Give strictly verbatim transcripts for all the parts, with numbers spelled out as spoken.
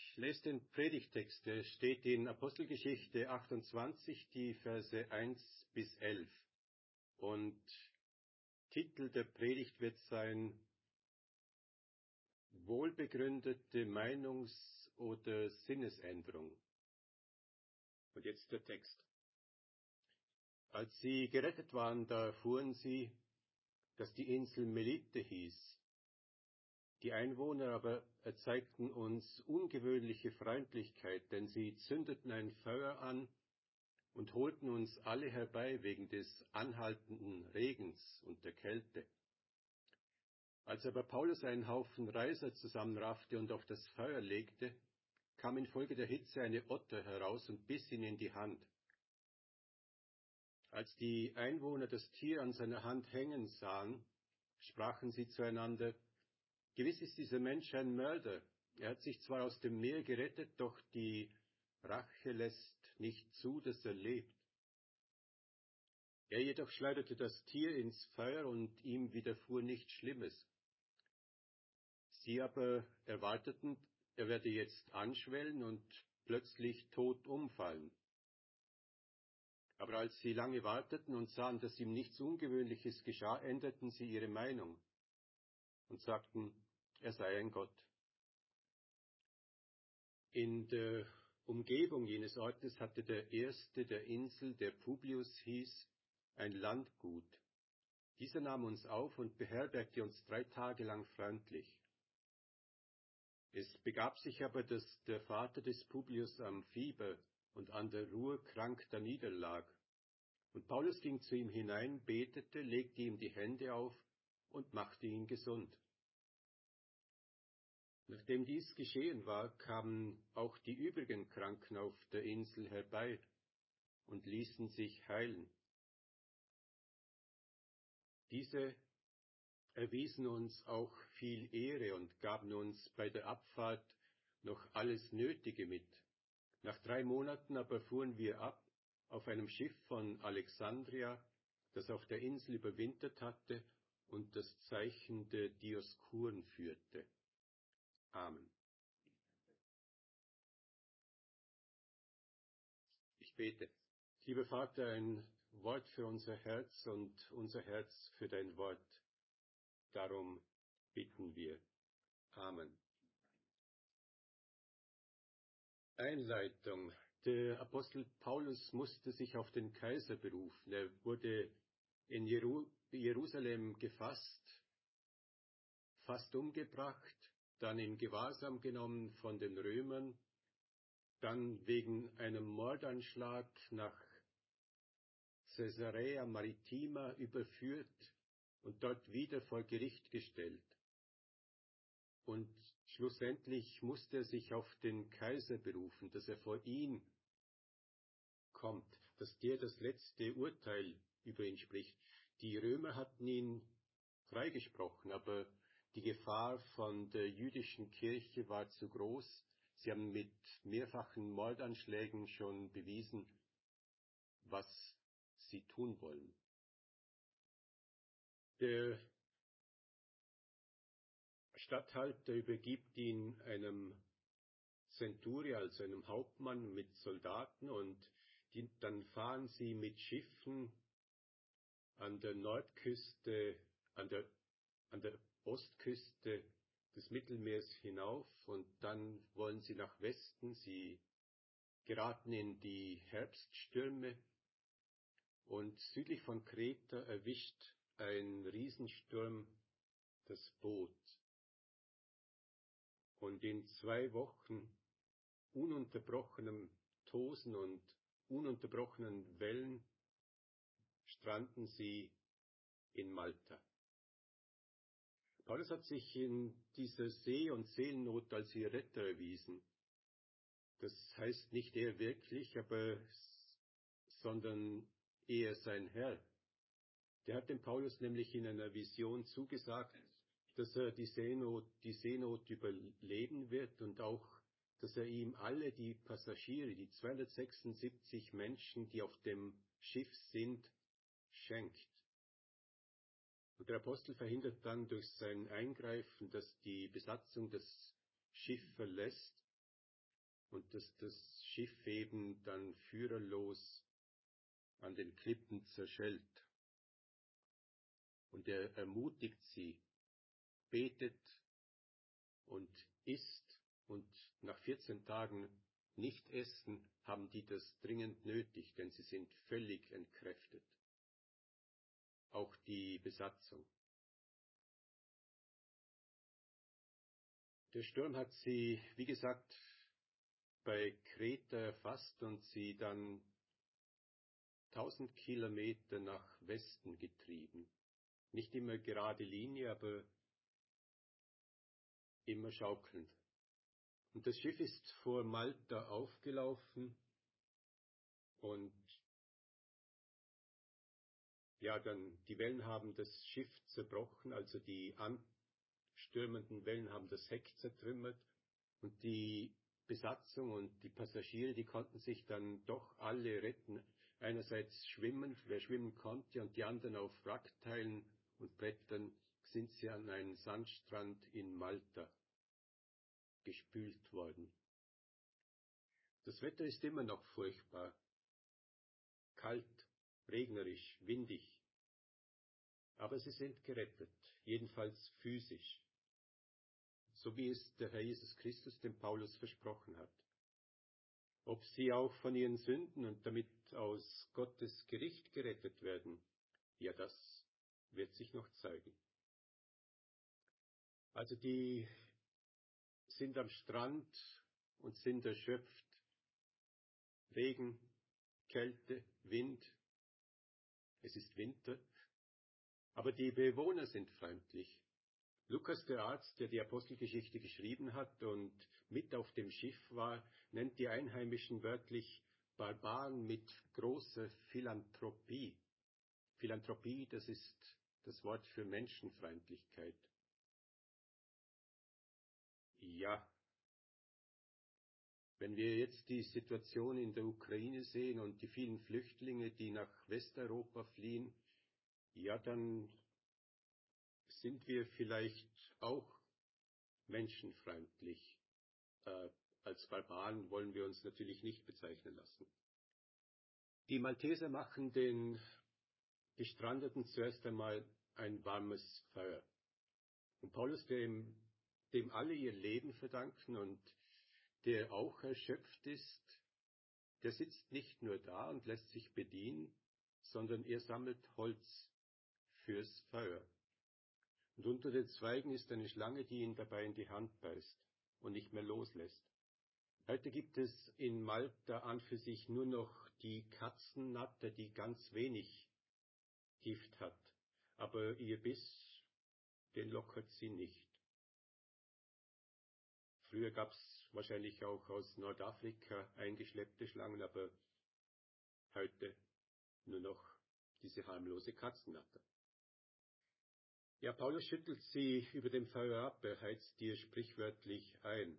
Ich lese den Predigtext, der steht in Apostelgeschichte achtundzwanzig, die Verse eins bis elf. Und Titel der Predigt wird sein: Wohlbegründete Meinungs- oder Sinnesänderung. Und jetzt der Text. Als sie gerettet waren, da erfuhren sie, dass die Insel Melite hieß. Die Einwohner aber erzeigten uns ungewöhnliche Freundlichkeit, denn sie zündeten ein Feuer an und holten uns alle herbei wegen des anhaltenden Regens und der Kälte. Als aber Paulus einen Haufen Reiser zusammenraffte und auf das Feuer legte, kam infolge der Hitze eine Otter heraus und biss ihn in die Hand. Als die Einwohner das Tier an seiner Hand hängen sahen, sprachen sie zueinander: Gewiss ist dieser Mensch ein Mörder. Er hat sich zwar aus dem Meer gerettet, doch die Rache lässt nicht zu, dass er lebt. Er jedoch schleuderte das Tier ins Feuer und ihm widerfuhr nichts Schlimmes. Sie aber erwarteten, er werde jetzt anschwellen und plötzlich tot umfallen. Aber als sie lange warteten und sahen, dass ihm nichts Ungewöhnliches geschah, änderten sie ihre Meinung und sagten, er sei ein Gott. In der Umgebung jenes Ortes hatte der Erste der Insel, der Publius hieß, ein Landgut. Dieser nahm uns auf und beherbergte uns drei Tage lang freundlich. Es begab sich aber, dass der Vater des Publius am Fieber und an der Ruhr krank daniederlag. Und Paulus ging zu ihm hinein, betete, legte ihm die Hände auf und machte ihn gesund. Nachdem dies geschehen war, kamen auch die übrigen Kranken auf der Insel herbei und ließen sich heilen. Diese erwiesen uns auch viel Ehre und gaben uns bei der Abfahrt noch alles Nötige mit. Nach drei Monaten aber fuhren wir ab auf einem Schiff von Alexandria, das auf der Insel überwintert hatte und das Zeichen der Dioskuren führte. Amen. Ich bete. Lieber Vater, ein Wort für unser Herz und unser Herz für dein Wort. Darum bitten wir. Amen. Einleitung. Der Apostel Paulus musste sich auf den Kaiser berufen. Er wurde in Jeru- Jerusalem gefasst, fast umgebracht, dann in Gewahrsam genommen von den Römern, dann wegen einem Mordanschlag nach Caesarea Maritima überführt und dort wieder vor Gericht gestellt. Und schlussendlich musste er sich auf den Kaiser berufen, dass er vor ihn kommt, dass der das letzte Urteil über ihn spricht. Die Römer hatten ihn freigesprochen, aber die Gefahr von der jüdischen Kirche war zu groß. Sie haben mit mehrfachen Mordanschlägen schon bewiesen, was sie tun wollen. Der Statthalter übergibt ihn einem Centurion, also einem Hauptmann mit Soldaten, und die, dann fahren sie mit Schiffen an der Nordküste, an der, an der Ostküste des Mittelmeers hinauf, und dann wollen sie nach Westen. Sie geraten in die Herbststürme und südlich von Kreta erwischt ein Riesensturm das Boot. Und in zwei Wochen ununterbrochenem Tosen und ununterbrochenen Wellen stranden sie in Malta. Paulus hat sich in dieser See- und Seelennot als ihr Retter erwiesen. Das heißt nicht er wirklich, aber sondern er sein Herr. Der hat dem Paulus nämlich in einer Vision zugesagt, dass er die Seenot, die Seenot überleben wird und auch, dass er ihm alle die Passagiere, die zweihundertsechsundsiebzig Menschen, die auf dem Schiff sind, schenkt. Und der Apostel verhindert dann durch sein Eingreifen, dass die Besatzung das Schiff verlässt und dass das Schiff eben dann führerlos an den Klippen zerschellt. Und er ermutigt sie, betet und isst, und nach vierzehn Tagen nicht essen, haben die das dringend nötig, denn sie sind völlig entkräftet. Auch die Besatzung. Der Sturm hat sie, wie gesagt, bei Kreta erfasst und sie dann tausend Kilometer nach Westen getrieben. Nicht immer gerade Linie, aber immer schaukelnd. Und das Schiff ist vor Malta aufgelaufen und ja, dann die Wellen haben das Schiff zerbrochen, also die anstürmenden Wellen haben das Heck zertrümmert und die Besatzung und die Passagiere, die konnten sich dann doch alle retten. Einerseits schwimmend, wer schwimmen konnte, und die anderen auf Wrackteilen und Brettern sind sie an einen Sandstrand in Malta gespült worden. Das Wetter ist immer noch furchtbar. Kalt, regnerisch, windig. Aber sie sind gerettet, jedenfalls physisch. So wie es der Herr Jesus Christus dem Paulus versprochen hat. Ob sie auch von ihren Sünden und damit aus Gottes Gericht gerettet werden, ja, das wird sich noch zeigen. Also die sind am Strand und sind erschöpft. Regen, Kälte, Wind. Es ist Winter. Aber die Bewohner sind freundlich. Lukas, der Arzt, der die Apostelgeschichte geschrieben hat und mit auf dem Schiff war, nennt die Einheimischen wörtlich Barbaren mit großer Philanthropie. Philanthropie, das ist das Wort für Menschenfeindlichkeit. Ja, wenn wir jetzt die Situation in der Ukraine sehen und die vielen Flüchtlinge, die nach Westeuropa fliehen, ja, dann sind wir vielleicht auch menschenfeindlich. Äh, als Barbaren wollen wir uns natürlich nicht bezeichnen lassen. Die Malteser machen den Gestrandeten zuerst einmal ein warmes Feuer. Und Paulus, dem, dem alle ihr Leben verdanken und der auch erschöpft ist, der sitzt nicht nur da und lässt sich bedienen, sondern er sammelt Holz fürs Feuer. Und unter den Zweigen ist eine Schlange, die ihn dabei in die Hand beißt und nicht mehr loslässt. Heute gibt es in Malta an für sich nur noch die Katzennatter, die ganz wenig Gift hat. Aber ihr Biss, den lockert sie nicht. Früher gab es wahrscheinlich auch aus Nordafrika eingeschleppte Schlangen, aber heute nur noch diese harmlose Katzennatter. Ja, Paulus schüttelt sie über dem Feuer ab, er heizt ihr sprichwörtlich ein.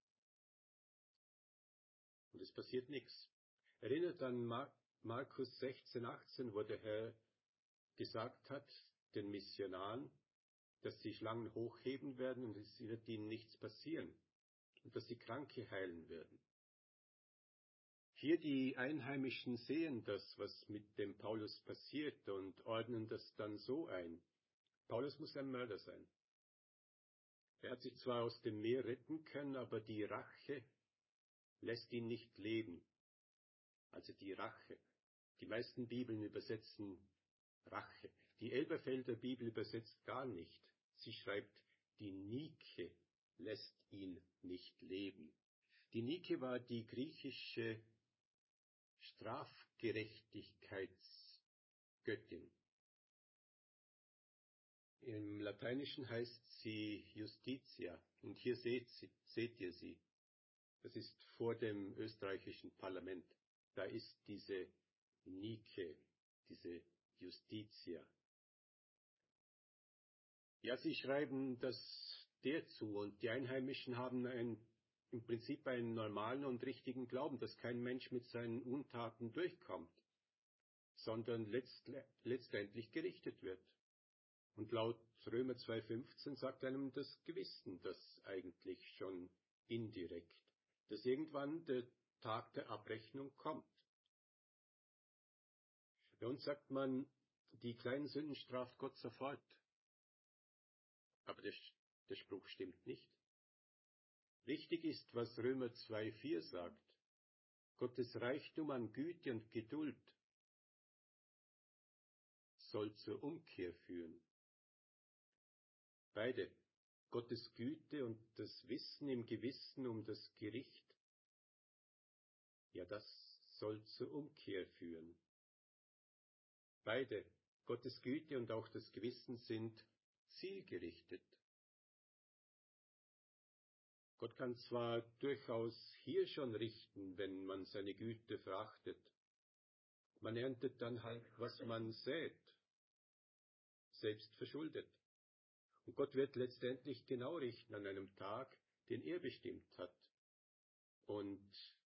Und es passiert nichts. Erinnert an Mar- Markus sechzehn, achtzehn, wo der Herr gesagt hat, den Missionaren, dass sie Schlangen hochheben werden und es wird ihnen nichts passieren und dass sie Kranke heilen werden. Hier die Einheimischen sehen das, was mit dem Paulus passiert, und ordnen das dann so ein. Paulus muss ein Mörder sein. Er hat sich zwar aus dem Meer retten können, aber die Rache lässt ihn nicht leben. Also die Rache. Die meisten Bibeln übersetzen Rache. Die Elberfelder Bibel übersetzt gar nicht. Sie schreibt, die Nike lässt ihn nicht leben. Die Nike war die griechische Strafgerechtigkeitsgöttin. Im Lateinischen heißt sie Justitia, und hier seht, sie, seht ihr sie. Das ist vor dem österreichischen Parlament. Da ist diese Nike, diese Justitia. Ja, sie schreiben das der zu, und die Einheimischen haben ein, im Prinzip einen normalen und richtigen Glauben, dass kein Mensch mit seinen Untaten durchkommt, sondern letzt, letztendlich gerichtet wird. Und laut Römer zwei fünfzehn sagt einem das Gewissen das eigentlich schon indirekt. dass irgendwann der Tag der Abrechnung kommt. Bei uns sagt man, die kleinen Sünden straft Gott sofort. Aber der, der Spruch stimmt nicht. Richtig ist, was Römer zwei vier sagt. Gottes Reichtum an Güte und Geduld soll zur Umkehr führen. Beide, Gottes Güte und das Wissen im Gewissen um das Gericht, ja, das soll zur Umkehr führen. Beide, Gottes Güte und auch das Gewissen, sind zielgerichtet. Gott kann zwar durchaus hier schon richten, wenn man seine Güte verachtet. Man erntet dann halt, was man sät, selbst verschuldet. Und Gott wird letztendlich genau richten an einem Tag, den er bestimmt hat. Und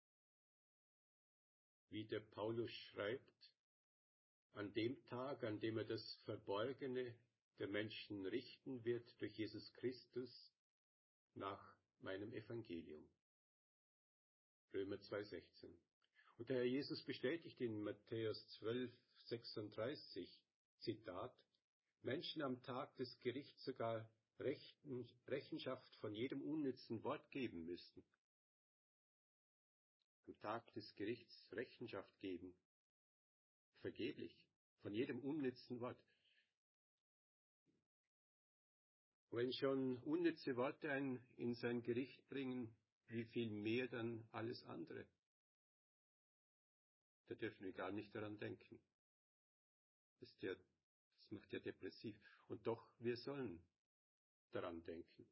wie der Paulus schreibt, an dem Tag, an dem er das Verborgene der Menschen richten wird durch Jesus Christus nach meinem Evangelium. Römer zwei sechzehn. Und der Herr Jesus bestätigt in Matthäus zwölf sechsunddreißig, Zitat, Menschen am Tag des Gerichts sogar Rechten, Rechenschaft von jedem unnützen Wort geben müssen. Am Tag des Gerichts Rechenschaft geben. Vergeblich. Von jedem unnützen Wort. Wenn schon unnütze Worte einen in sein Gericht bringen, wie viel mehr dann alles andere? Da dürfen wir gar nicht daran denken. Das, ist ja, das macht ja depressiv. Und doch, wir sollen daran denken.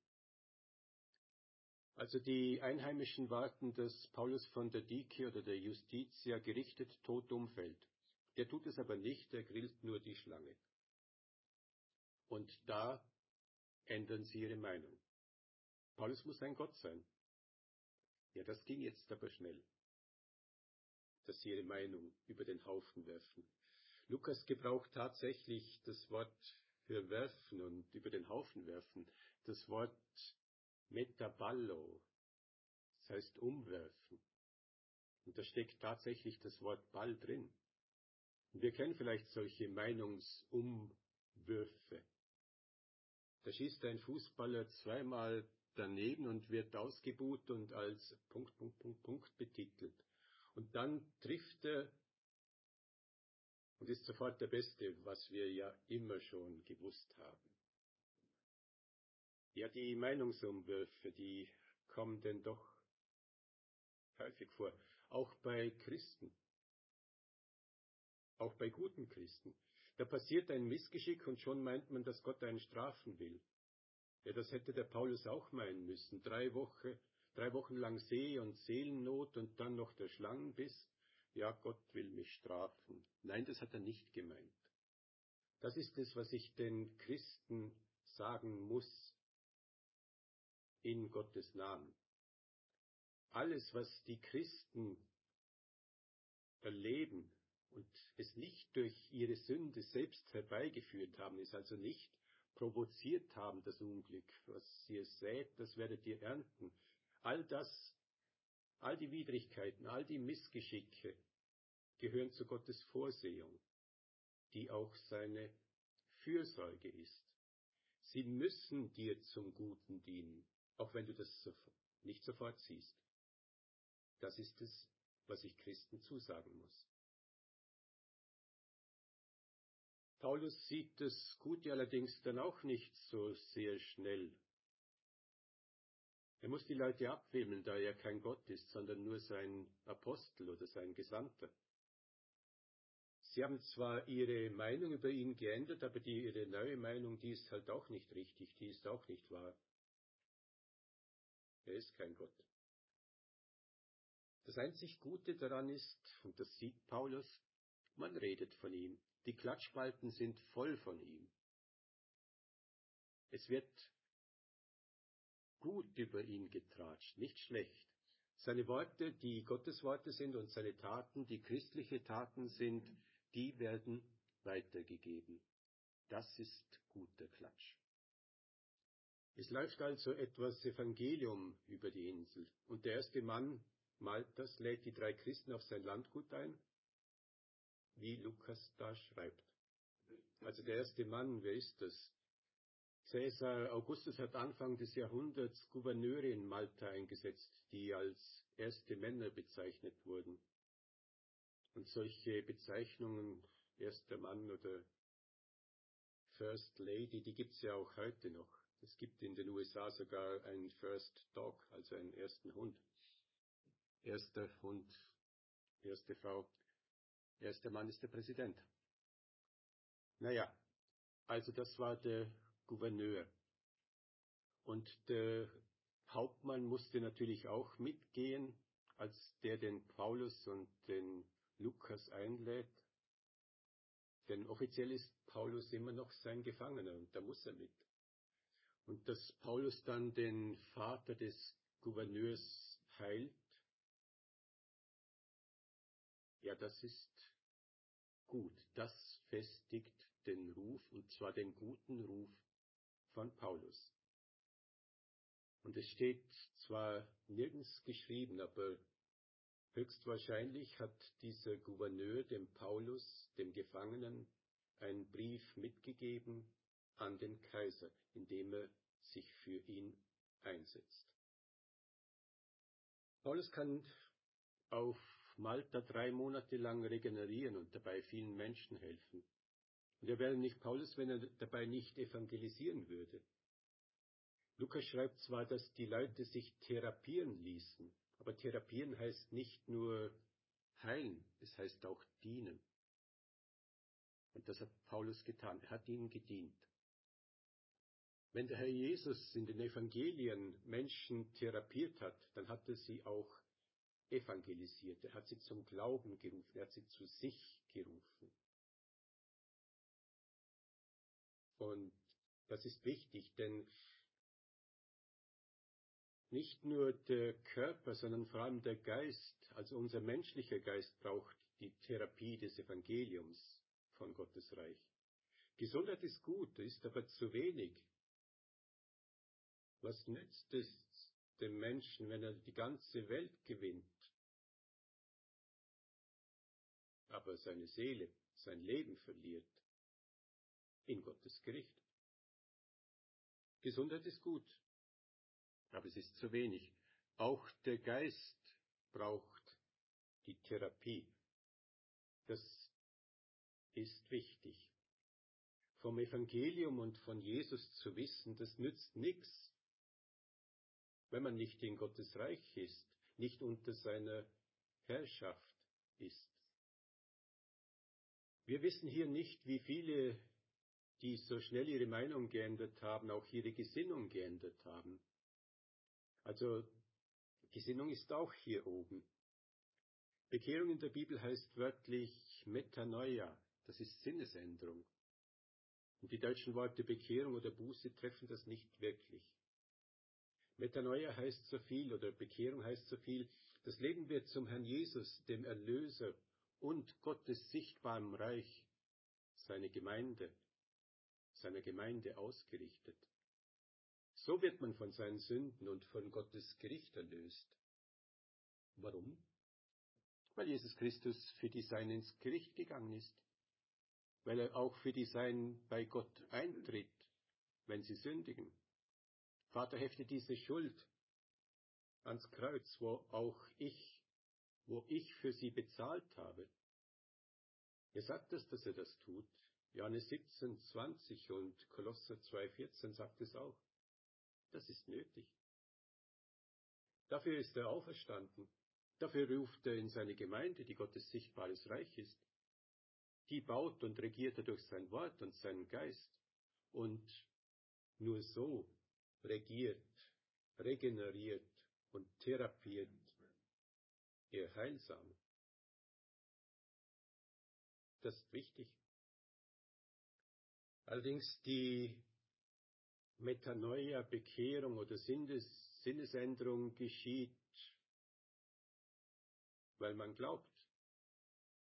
Also die Einheimischen warten, dass Paulus von der Dike oder der Justitia gerichtet tot umfällt. Der tut es aber nicht, der grillt nur die Schlange. Und da ändern sie ihre Meinung. Paulus muss ein Gott sein. Ja, das ging jetzt aber schnell, dass sie ihre Meinung über den Haufen werfen. Lukas gebraucht tatsächlich das Wort für werfen und über den Haufen werfen, das Wort metaballo, das heißt umwerfen. Und da steckt tatsächlich das Wort Ball drin. Und wir kennen vielleicht solche Meinungsumwürfe. Da schießt ein Fußballer zweimal daneben und wird ausgebuht und als Punkt, Punkt, Punkt, Punkt betitelt. Und dann trifft er und ist sofort der Beste, was wir ja immer schon gewusst haben. Ja, die Meinungsumwürfe, die kommen denn doch häufig vor. Auch bei Christen. Auch bei guten Christen. Da passiert ein Missgeschick und schon meint man, dass Gott einen strafen will. Ja, das hätte der Paulus auch meinen müssen. Drei Wochen, drei Wochen lang See- und Seelennot und dann noch der Schlangenbiss. Ja, Gott will mich strafen. Nein, das hat er nicht gemeint. Das ist es, was ich den Christen sagen muss in Gottes Namen. Alles, was die Christen erleben und es nicht durch ihre Sünde selbst herbeigeführt haben, es also nicht provoziert haben, das Unglück, was ihr sät, das werdet ihr ernten. All das, all die Widrigkeiten, all die Missgeschicke gehören zu Gottes Vorsehung, die auch seine Fürsorge ist. Sie müssen dir zum Guten dienen, auch wenn du das nicht sofort siehst. Das ist es, was ich Christen zusagen muss. Paulus sieht das Gute allerdings dann auch nicht so sehr schnell. Er muss die Leute abwimmeln, da er kein Gott ist, sondern nur sein Apostel oder sein Gesandter. Sie haben zwar ihre Meinung über ihn geändert, aber die, ihre neue Meinung, die ist halt auch nicht richtig, die ist auch nicht wahr. Er ist kein Gott. Das einzig Gute daran ist, und das sieht Paulus, man redet von ihm. Die Klatschspalten sind voll von ihm. Es wird gut über ihn getratscht, nicht schlecht. Seine Worte, die Gottes Worte sind, und seine Taten, die christliche Taten sind, die werden weitergegeben. Das ist guter Klatsch. Es läuft also etwas Evangelium über die Insel. Und der erste Mann Maltas lädt die drei Christen auf sein Landgut ein, wie Lukas da schreibt. Also der erste Mann, wer ist das? Caesar Augustus hat Anfang des Jahrhunderts Gouverneure in Malta eingesetzt, die als erste Männer bezeichnet wurden. Und solche Bezeichnungen, erster Mann oder First Lady, die gibt's ja auch heute noch. Es gibt in den U S A sogar einen First Dog, also einen ersten Hund. Erster Hund, erste Frau, erster Mann ist der Präsident. Naja, also das war der Gouverneur. Und der Hauptmann musste natürlich auch mitgehen, als der den Paulus und den Lukas einlädt. Denn offiziell ist Paulus immer noch sein Gefangener und da muss er mit. Und dass Paulus dann den Vater des Gouverneurs heilt, ja, das ist gut. Das festigt den Ruf, und zwar den guten Ruf von Paulus. Und es steht zwar nirgends geschrieben, aber höchstwahrscheinlich hat dieser Gouverneur dem Paulus, dem Gefangenen, einen Brief mitgegeben an den Kaiser, in dem er sich für ihn einsetzt. Paulus kann auf Malta drei Monate lang regenerieren und dabei vielen Menschen helfen. Und er wäre nicht Paulus, wenn er dabei nicht evangelisieren würde. Lukas schreibt zwar, dass die Leute sich therapieren ließen, aber therapieren heißt nicht nur heilen, es heißt auch dienen. Und das hat Paulus getan, er hat ihnen gedient. Wenn der Herr Jesus in den Evangelien Menschen therapiert hat, dann hat er sie auch evangelisiert, er hat sie zum Glauben gerufen, er hat sie zu sich gerufen. Und das ist wichtig, denn nicht nur der Körper, sondern vor allem der Geist, also unser menschlicher Geist, braucht die Therapie des Evangeliums von Gottes Reich. Gesundheit ist gut, ist aber zu wenig. Was nützt es dem Menschen, wenn er die ganze Welt gewinnt, aber seine Seele, sein Leben verliert in Gottes Gericht? Gesundheit ist gut, aber es ist zu wenig. Auch der Geist braucht die Therapie. Das ist wichtig. Vom Evangelium und von Jesus zu wissen, das nützt nichts, wenn man nicht in Gottes Reich ist, nicht unter seiner Herrschaft ist. Wir wissen hier nicht, wie viele, die so schnell ihre Meinung geändert haben, auch ihre Gesinnung geändert haben. Also Gesinnung ist auch hier oben. Bekehrung in der Bibel heißt wörtlich Metanoia, das ist Sinnesänderung. Und die deutschen Worte Bekehrung oder Buße treffen das nicht wirklich. Metanoia heißt so viel, oder Bekehrung heißt so viel, das Leben wird zum Herrn Jesus, dem Erlöser und Gottes sichtbarem Reich, seine Gemeinde, seiner Gemeinde ausgerichtet. So wird man von seinen Sünden und von Gottes Gericht erlöst. Warum? Weil Jesus Christus für die Seinen ins Gericht gegangen ist. Weil er auch für die Seinen bei Gott eintritt, wenn sie sündigen. Vater, hefte diese Schuld ans Kreuz, wo auch ich, wo ich für sie bezahlt habe. Er sagt es, dass er das tut. Johannes siebzehn, zwanzig und Kolosser zwei, vierzehn sagt es auch. Das ist nötig. Dafür ist er auferstanden. Dafür ruft er in seine Gemeinde, die Gottes sichtbares Reich ist. Die baut und regiert er durch sein Wort und seinen Geist. Und nur so regiert, regeneriert und therapiert er heilsam. Das ist wichtig. Allerdings die Metanoia, Bekehrung oder Sinnes, Sinnesänderung geschieht, weil man glaubt.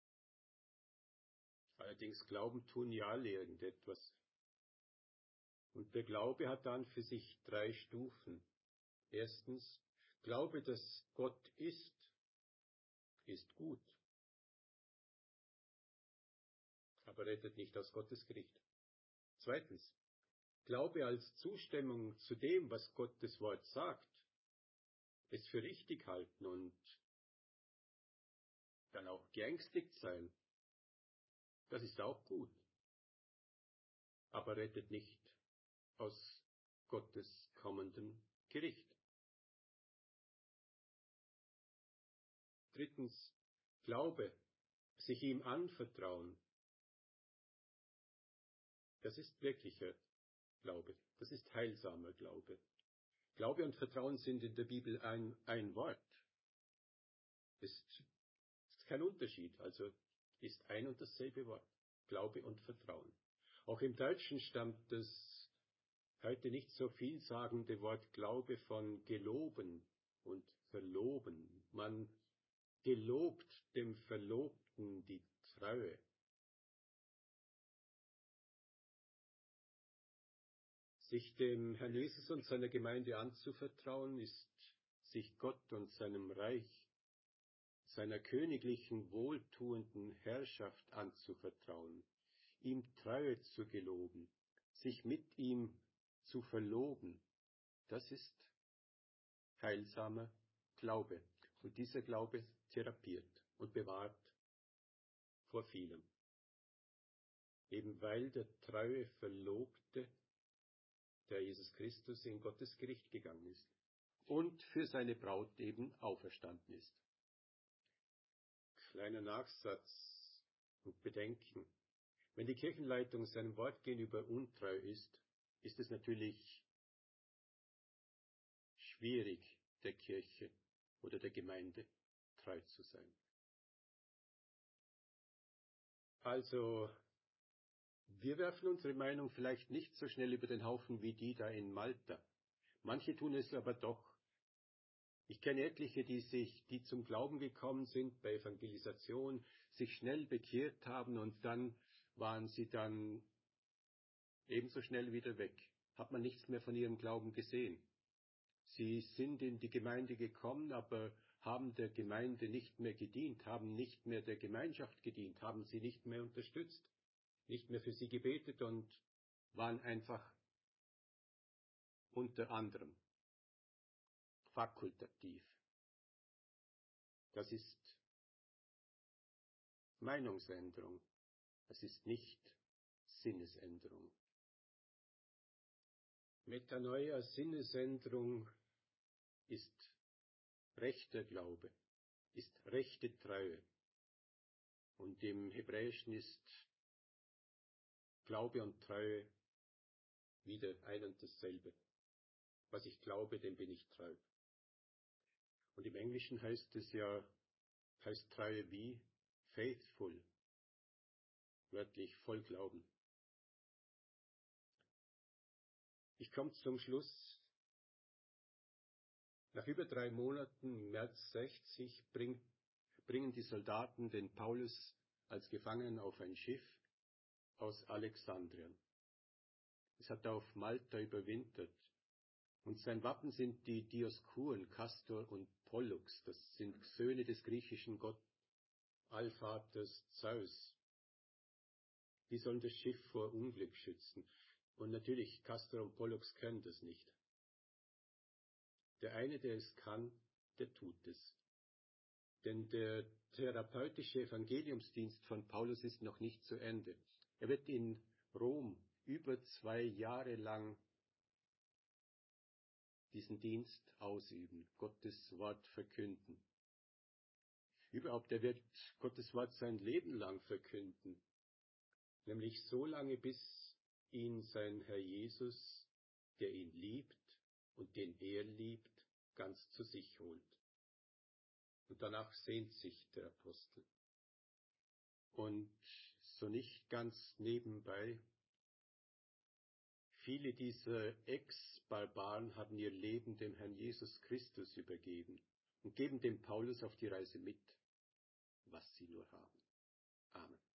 Allerdings glauben tun ja alle irgendetwas. Und der Glaube hat dann für sich drei Stufen. Erstens, Glaube, dass Gott ist, ist gut, aber rettet nicht aus Gottes Gericht. Zweitens, Glaube als Zustimmung zu dem, was Gottes Wort sagt, es für richtig halten und dann auch geängstigt sein, das ist auch gut, aber rettet nicht aus Gottes kommendem Gericht. Drittens, Glaube, sich ihm anvertrauen, das ist wirklicher Glaube, das ist heilsamer Glaube. Glaube und Vertrauen sind in der Bibel ein, ein Wort. Ist, ist kein Unterschied, also ist ein und dasselbe Wort. Glaube und Vertrauen. Auch im Deutschen stammt das heute nicht so vielsagende Wort Glaube von geloben und verloben. Man gelobt dem Verlobten die Treue. Sich dem Herrn Jesus und seiner Gemeinde anzuvertrauen, ist sich Gott und seinem Reich, seiner königlichen, wohltuenden Herrschaft anzuvertrauen, ihm Treue zu geloben, sich mit ihm zu verloben, das ist heilsamer Glaube. Und dieser Glaube therapiert und bewahrt vor vielem. Eben weil der treue Verlobte, der Jesus Christus, in Gottes Gericht gegangen ist und für seine Braut eben auferstanden ist. Kleiner Nachsatz und Bedenken. Wenn die Kirchenleitung seinem Wort gegenüber untreu ist, ist es natürlich schwierig, der Kirche oder der Gemeinde treu zu sein. Also, wir werfen unsere Meinung vielleicht nicht so schnell über den Haufen wie die da in Malta. Manche tun es aber doch. Ich kenne etliche, die sich, die zum Glauben gekommen sind bei Evangelisation, sich schnell bekehrt haben und dann waren sie dann ebenso schnell wieder weg. Hat man nichts mehr von ihrem Glauben gesehen. Sie sind in die Gemeinde gekommen, aber haben der Gemeinde nicht mehr gedient, haben nicht mehr der Gemeinschaft gedient, haben sie nicht mehr unterstützt, nicht mehr für sie gebetet und waren einfach unter anderem fakultativ. Das ist Meinungsänderung, das ist nicht Sinnesänderung. Metanoia, Sinnesänderung, ist rechter Glaube, ist rechte Treue. Und im Hebräischen ist Glaube und Treue wieder ein und dasselbe. Was ich glaube, dem bin ich treu. Und im Englischen heißt es ja, heißt Treue wie faithful, wörtlich voll Glauben. Ich komme zum Schluss. Nach über drei Monaten, im März sechzig, bring, bringen die Soldaten den Paulus als Gefangenen auf ein Schiff aus Alexandrien. Es hat auf Malta überwintert. Und sein Wappen sind die Dioskuren, Kastor und Pollux. Das sind Söhne des griechischen Gott Allvaters Zeus. Die sollen das Schiff vor Unglück schützen. Und natürlich, Kastor und Pollux können das nicht. Der eine, der es kann, der tut es. Denn der therapeutische Evangeliumsdienst von Paulus ist noch nicht zu Ende. Er wird in Rom über zwei Jahre lang diesen Dienst ausüben, Gottes Wort verkünden. Überhaupt, er wird Gottes Wort sein Leben lang verkünden, nämlich so lange, bis ihn sein Herr Jesus, der ihn liebt und den er liebt, ganz zu sich holt. Und danach sehnt sich der Apostel. Und so nicht ganz nebenbei, viele dieser Ex-Barbaren haben ihr Leben dem Herrn Jesus Christus übergeben und geben dem Paulus auf die Reise mit, was sie nur haben. Amen.